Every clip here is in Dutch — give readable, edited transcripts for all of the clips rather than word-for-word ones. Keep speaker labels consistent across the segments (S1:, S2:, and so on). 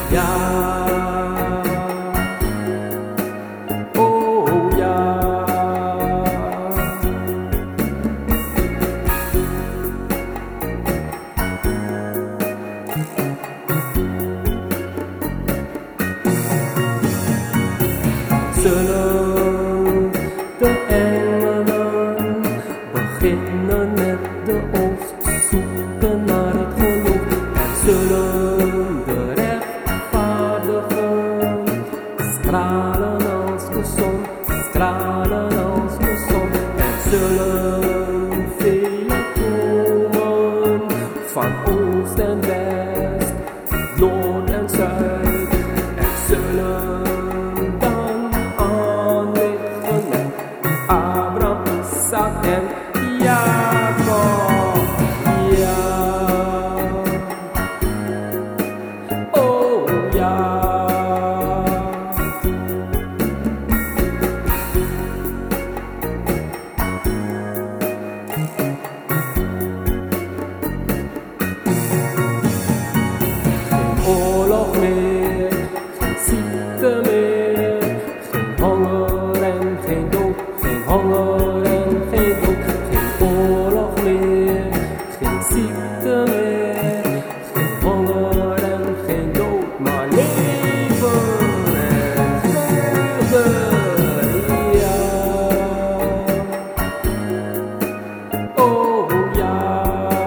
S1: Ja, oh ja. Zullen de engelen beginnen met de oost, zoeken naar het geloof, en zullen de rechtvaardigen stralen als de zon, stralen als de zon, en zullen velen komen van oost en west, noord en zuid, en zullen Abraham, Isaac en Jacob. Ja, oh ja. Geen oorlog meer, geen ziekte meer, geen honger en geen dood. Geen honger en geen dood, geen oorlog meer, geen ziekte meer, geen honger en geen dood, maar leven en vreugde, ja, oh ja.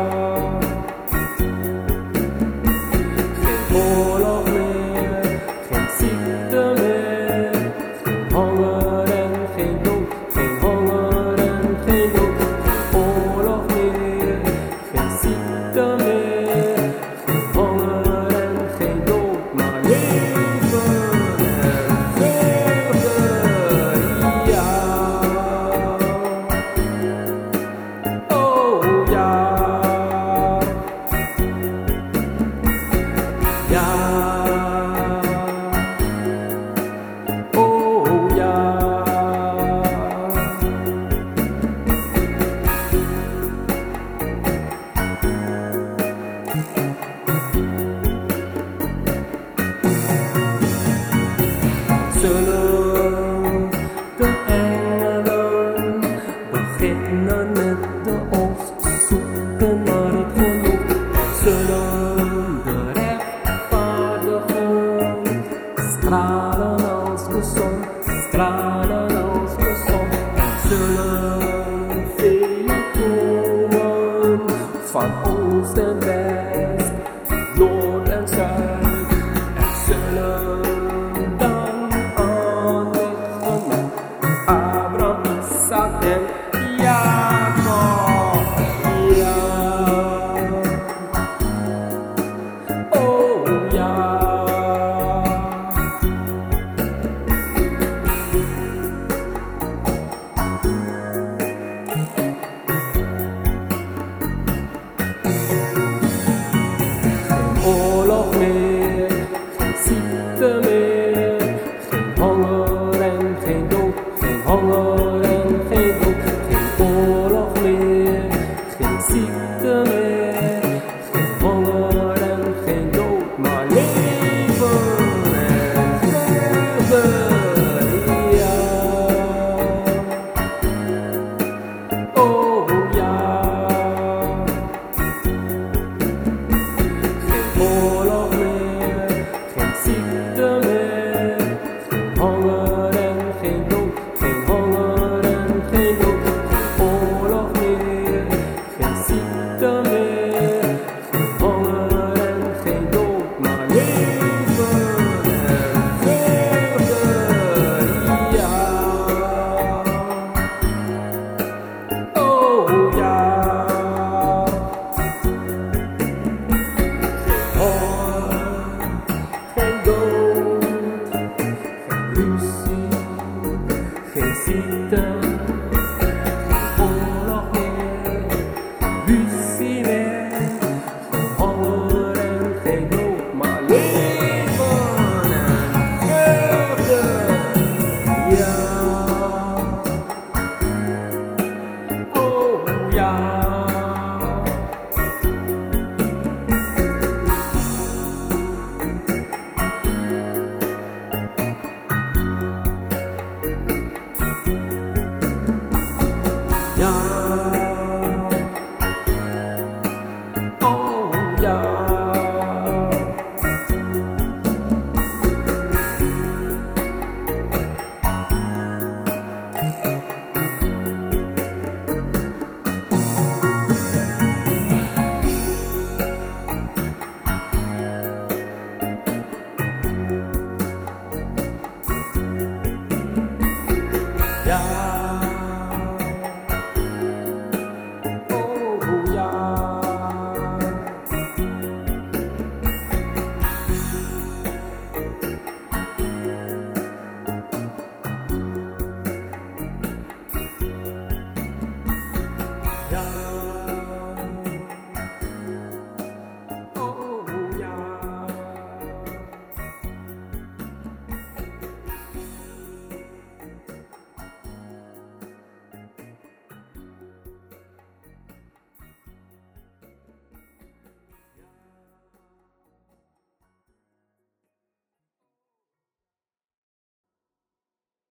S1: Geen oorlog meer, geen ziekte meer, geen honger en geen dood. Geen honger en geen dood, geen oorlog meer, geen ziekte meer, geen honger en geen dood, maar leven en vreugde, ja, oh ja, ja.